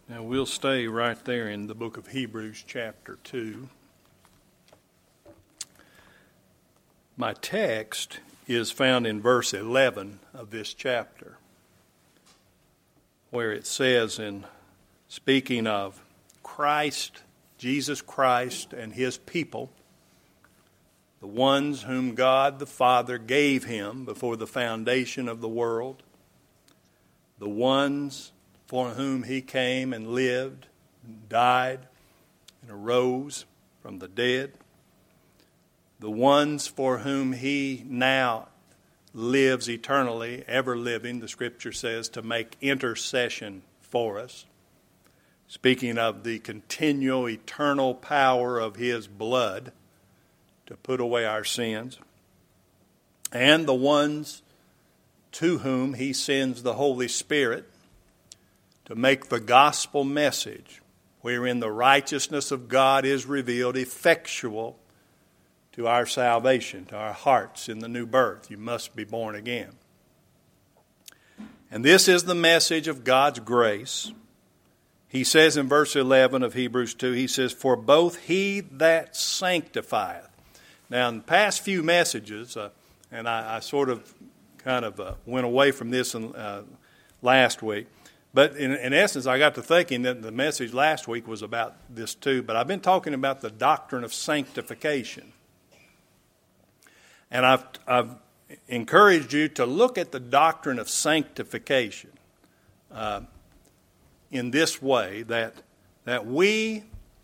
Now we'll stay right there in the book of Hebrews chapter 2. My text is found in verse 11 of this chapter, where it says, in speaking of Christ, Jesus Christ and his people, the ones whom God the Father gave him before the foundation of the world, the ones for whom he came and lived, and died, and arose from the dead, the ones for whom he now lives eternally, ever living, the Scripture says, to make intercession for us, speaking of the continual eternal power of his blood to put away our sins, and the ones to whom he sends the Holy Spirit to make the gospel message, wherein the righteousness of God is revealed, effectual to our salvation, to our hearts in the new birth. You must be born again. And this is the message of God's grace. He says in verse 11 of Hebrews 2, he says, "For both he that sanctifieth." Now, in the past few messages, and I sort of kind of went away from this last week, but in essence, I got to thinking that the message last week was about this too, but I've been talking about the doctrine of sanctification. And I've encouraged you to look at the doctrine of sanctification in this way, that we,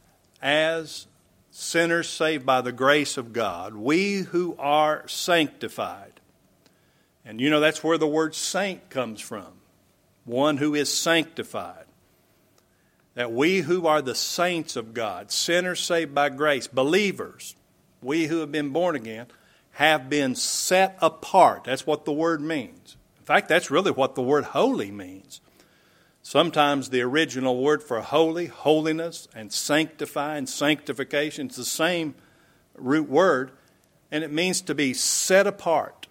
as sinners saved by the grace of God, we who are sanctified, and you know that's where the word saint comes from, one who is sanctified, that we who are the saints of God, sinners saved by grace, believers, we who have been born again, have been set apart. That's what the word means. In fact, that's really what the word holy means. Sometimes the original word for holy, holiness, and sanctify and sanctification is the same root word, and it means to be set apart.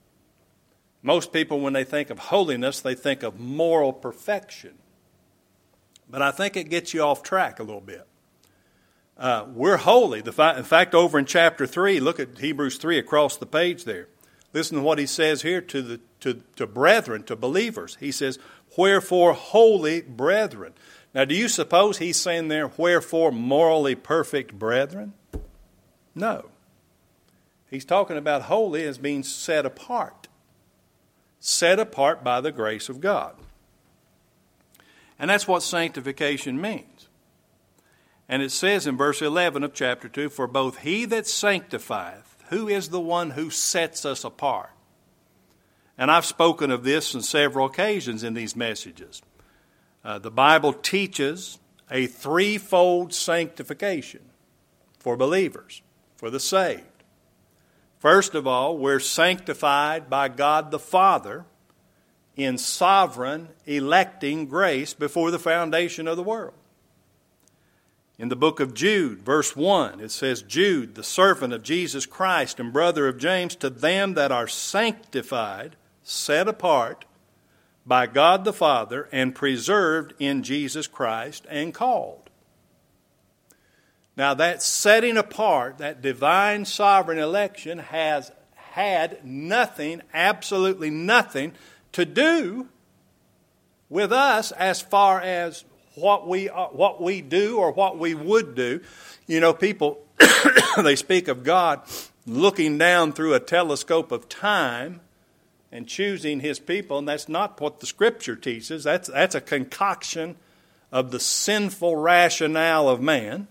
Most people, when they think of holiness, they think of moral perfection. But I think it gets you off track a little bit. We're holy. In fact, over in chapter 3, look at Hebrews 3 across the page there. Listen to what he says here to brethren, to believers. He says, "Wherefore, holy brethren." Now, do you suppose he's saying there, "Wherefore, morally perfect brethren"? No. He's talking about holy as being set apart. Set apart by the grace of God. And that's what sanctification means. And it says in verse 11 of chapter 2, "For both he that sanctifieth," who is the one who sets us apart? And I've spoken of this on several occasions in these messages. The Bible teaches a threefold sanctification for believers, for the saved. First of all, we're sanctified by God the Father in sovereign electing grace before the foundation of the world. In the book of Jude, verse 1, it says, "Jude, the servant of Jesus Christ and brother of James, to them that are sanctified, set apart by God the Father, and preserved in Jesus Christ, and called." Now that setting apart, that divine sovereign election, has had nothing, absolutely nothing, to do with us as far as what we do or what we would do. You know, people, they speak of God looking down through a telescope of time and choosing his people, and that's not what the Scripture teaches. That's a concoction of the sinful rationale of man.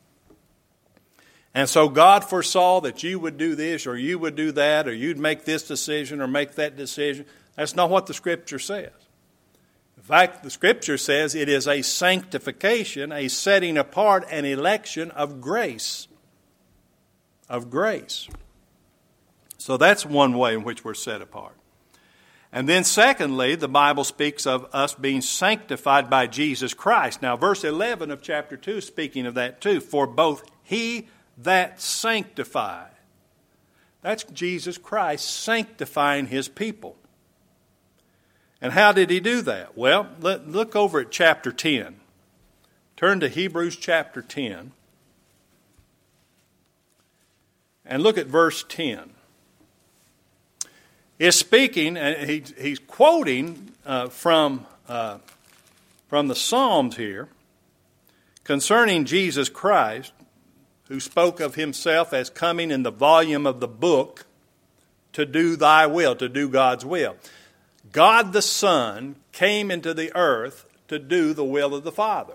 And so God foresaw that you would do this or you would do that, or you'd make this decision or make that decision. That's not what the Scripture says. In fact, the Scripture says it is a sanctification, a setting apart, an election of grace. Of grace. So that's one way in which we're set apart. And then secondly, the Bible speaks of us being sanctified by Jesus Christ. Now, verse 11 of chapter 2 is speaking of that too. "For both he that sanctified." That's Jesus Christ sanctifying his people. And how did he do that? Well, look over at chapter 10. turn to Hebrews chapter 10 and look at verse 10. Is speaking, and he's quoting from the Psalms here concerning Jesus Christ, who spoke of himself as coming in the volume of the book to do thy will, to do God's will. God the Son came into the earth to do the will of the Father.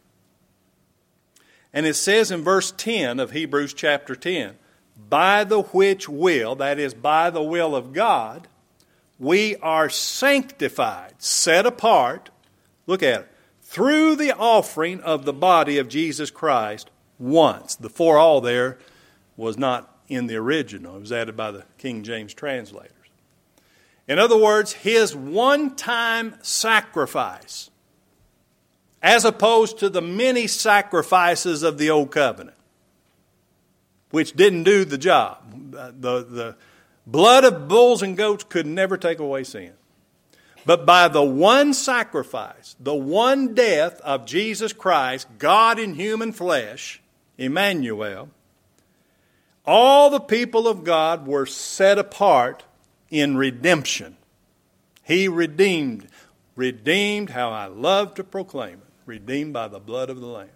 And it says in verse 10 of Hebrews chapter 10, by the which will, that is, by the will of God, we are sanctified, set apart, look at it, through the offering of the body of Jesus Christ once. The for all there was not in the original. It was added by the King James translators. In other words, his one-time sacrifice, as opposed to the many sacrifices of the Old Covenant, which didn't do the job. The blood of bulls and goats could never take away sin. But by the one sacrifice, the one death of Jesus Christ, God in human flesh, Emmanuel, all the people of God were set apart in redemption. He redeemed. Redeemed, how I love to proclaim it. Redeemed by the blood of the Lamb.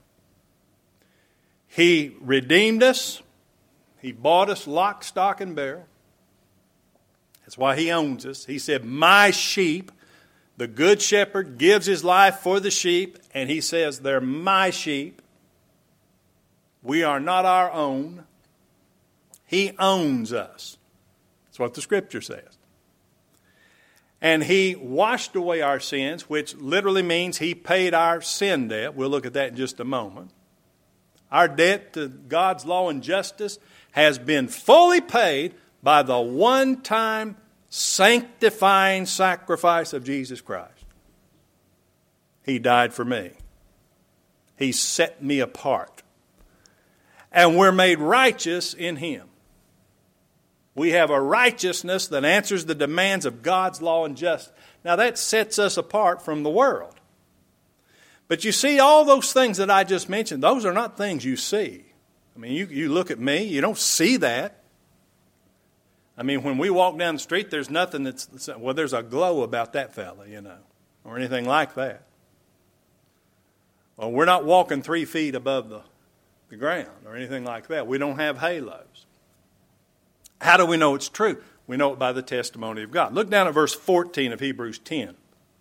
He redeemed us. He bought us lock, stock, and barrel. That's why he owns us. He said, my sheep, the good shepherd gives his life for the sheep, and he says, they're my sheep. We are not our own. He owns us. That's what the Scripture says. And he washed away our sins, which literally means he paid our sin debt. We'll look at that in just a moment. Our debt to God's law and justice has been fully paid by the one-time sanctifying sacrifice of Jesus Christ. He died for me. He set me apart. And we're made righteous in him. We have a righteousness that answers the demands of God's law and justice. Now that sets us apart from the world. But you see, all those things that I just mentioned, those are not things you see. I mean, you look at me, you don't see that. I mean, when we walk down the street, there's nothing there's a glow about that fella, or anything like that. Well, we're not walking 3 feet above the ground or anything like that. We don't have halos. How do we know it's true? We know it by the testimony of God. Look down at verse 14 of Hebrews 10.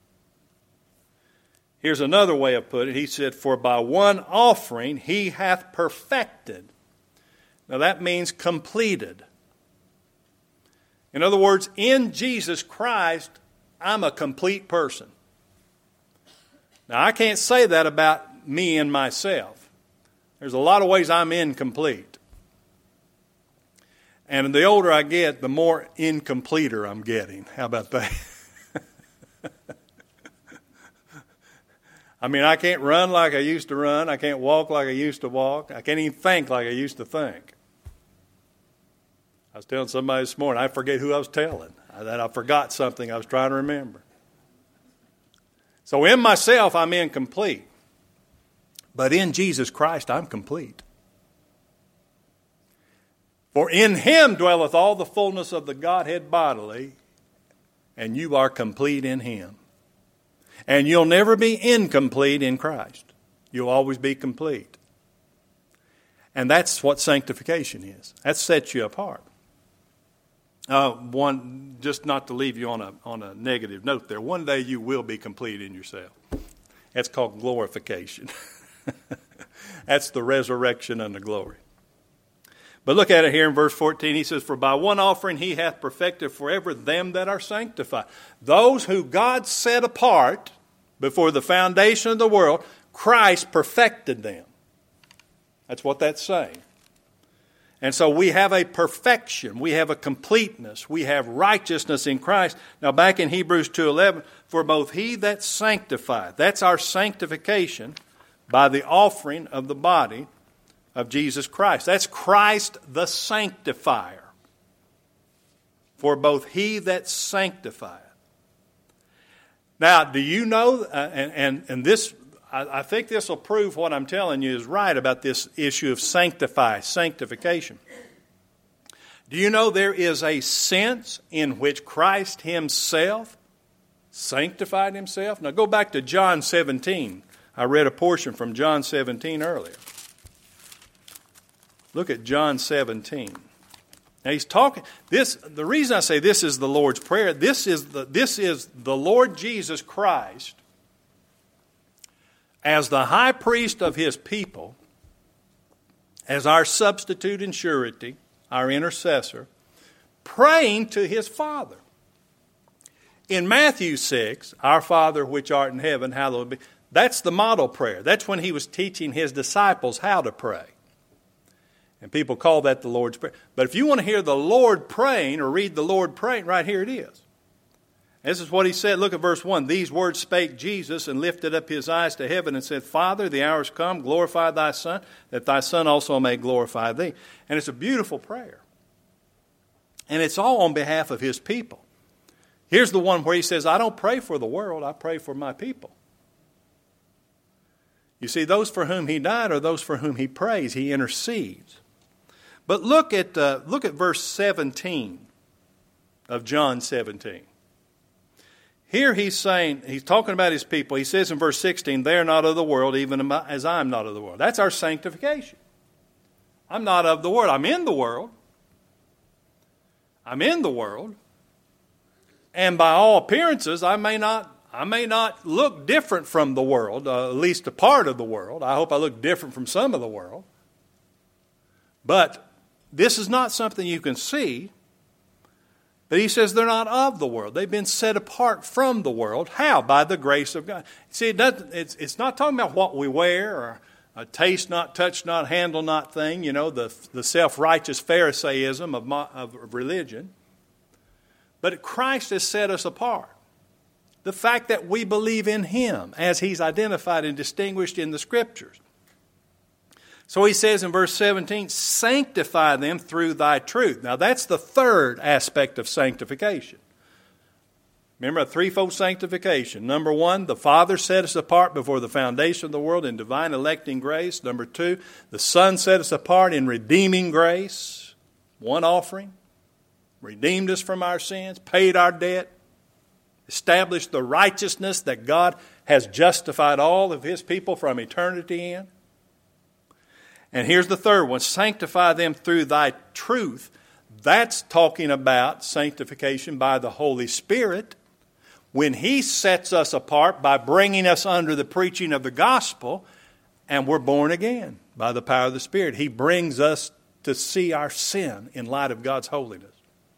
Here's another way of putting it. He said, for by one offering he hath perfected. Now that means completed. In other words, in Jesus Christ, I'm a complete person. Now I can't say that about me and myself. There's a lot of ways I'm incomplete. And the older I get, the more incompleter I'm getting. How about that? I mean, I can't run like I used to run. I can't walk like I used to walk. I can't even think like I used to think. I was telling somebody this morning, I forget who I was telling. That I forgot something I was trying to remember. So in myself, I'm incomplete. But in Jesus Christ, I'm complete. For in him dwelleth all the fullness of the Godhead bodily, and you are complete in him. And you'll never be incomplete in Christ. You'll always be complete. And that's what sanctification is. That sets you apart. Just not to leave you on a negative note there. One day you will be complete in yourself. That's called glorification. That's the resurrection unto glory. But look at it here in verse 14. He says, for by one offering he hath perfected forever them that are sanctified. Those who God set apart before the foundation of the world, Christ perfected them. That's what that's saying. And so we have a perfection. We have a completeness. We have righteousness in Christ. Now back in Hebrews 2:11, for both he that sanctifieth, that's our sanctification by the offering of the body of Jesus Christ. That's Christ the sanctifier. For both he that sanctifieth. Now, do you know, and this I think this will prove what I'm telling you is right about this issue of sanctification. Do you know there is a sense in which Christ himself sanctified himself? Now go back to John 17. I read a portion from John 17 earlier. Look at John 17. Now he's talking. The reason I say this is the Lord's Prayer. This is the Lord Jesus Christ as the high priest of his people, as our substitute and surety, our intercessor, praying to his Father. In Matthew 6, our Father which art in heaven, hallowed be. That's the model prayer. That's when he was teaching his disciples how to pray. And people call that the Lord's Prayer. But if you want to hear the Lord praying or read the Lord praying, right here it is. This is what he said. Look at verse 1. These words spake Jesus and lifted up his eyes to heaven and said, Father, the hour is come, glorify thy Son, that thy Son also may glorify thee. And it's a beautiful prayer. And it's all on behalf of his people. Here's the one where he says, I don't pray for the world, I pray for my people. You see, those for whom he died are those for whom he prays, he intercedes. But look at verse 17 of John 17. Here he's talking about his people. He says in verse 16, they are not of the world, even as I am not of the world. That's our sanctification. I'm not of the world. I'm in the world. I'm in the world. And by all appearances, I may not look different from the world, at least a part of the world. I hope I look different from some of the world. But this is not something you can see. But he says they're not of the world. They've been set apart from the world. How? By the grace of God. See, it's not talking about what we wear or a taste not, touch not, handle not thing, the self-righteous Pharisaism of religion. But Christ has set us apart. The fact that we believe in him as he's identified and distinguished in the Scriptures. So he says in verse 17, sanctify them through thy truth. Now that's the third aspect of sanctification. Remember, a threefold sanctification. Number one, the Father set us apart before the foundation of the world in divine electing grace. Number two, the Son set us apart in redeeming grace. One offering. Redeemed us from our sins, paid our debt, established the righteousness that God has justified all of his people from eternity in. And here's the third one, sanctify them through thy truth. That's talking about sanctification by the Holy Spirit. When he sets us apart by bringing us under the preaching of the gospel, and we're born again by the power of the Spirit. He brings us to see our sin in light of God's holiness.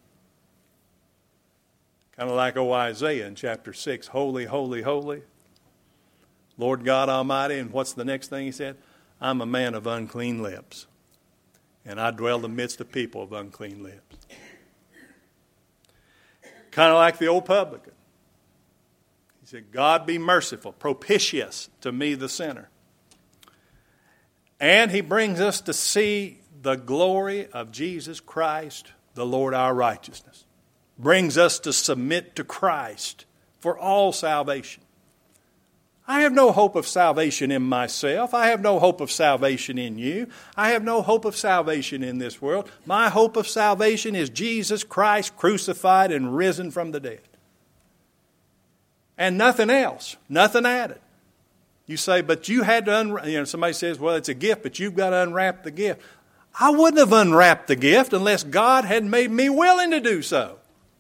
Kind of like Isaiah in chapter 6, holy, holy, holy, Lord God Almighty. And what's the next thing he said? I'm a man of unclean lips, and I dwell in the midst of people of unclean lips. Kind of like the old publican. He said, God be merciful, propitious to me the sinner. And he brings us to see the glory of Jesus Christ, the Lord our righteousness. Brings us to submit to Christ for all salvation. I have no hope of salvation in myself. I have no hope of salvation in you. I have no hope of salvation in this world. My hope of salvation is Jesus Christ crucified and risen from the dead. And nothing else, nothing added. You say, but you had to somebody says, well, it's a gift, but you've got to unwrap the gift. I wouldn't have unwrapped the gift unless God had made me willing to do so.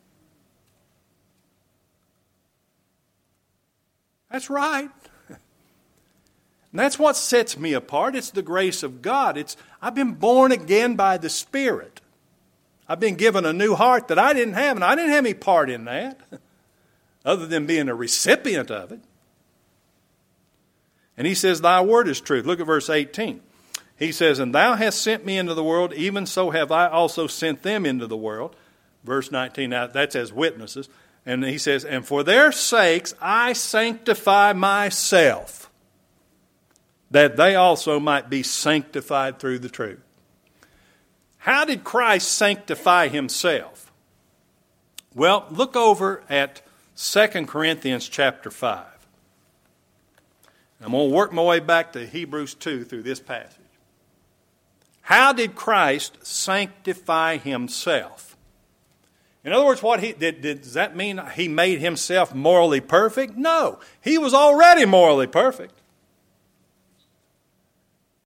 That's right. And that's what sets me apart. It's the grace of God. I've been born again by the Spirit. I've been given a new heart that I didn't have, and I didn't have any part in that, other than being a recipient of it. And he says, thy word is truth. Look at verse 18. He says, and thou hast sent me into the world, even so have I also sent them into the world. Verse 19, now that's as witnesses. And he says, and for their sakes I sanctify myself, that they also might be sanctified through the truth. How did Christ sanctify himself? Well, look over at 2 Corinthians chapter 5. I'm going to work my way back to Hebrews 2 through this passage. How did Christ sanctify himself? In other words, does that mean he made himself morally perfect? No, he was already morally perfect.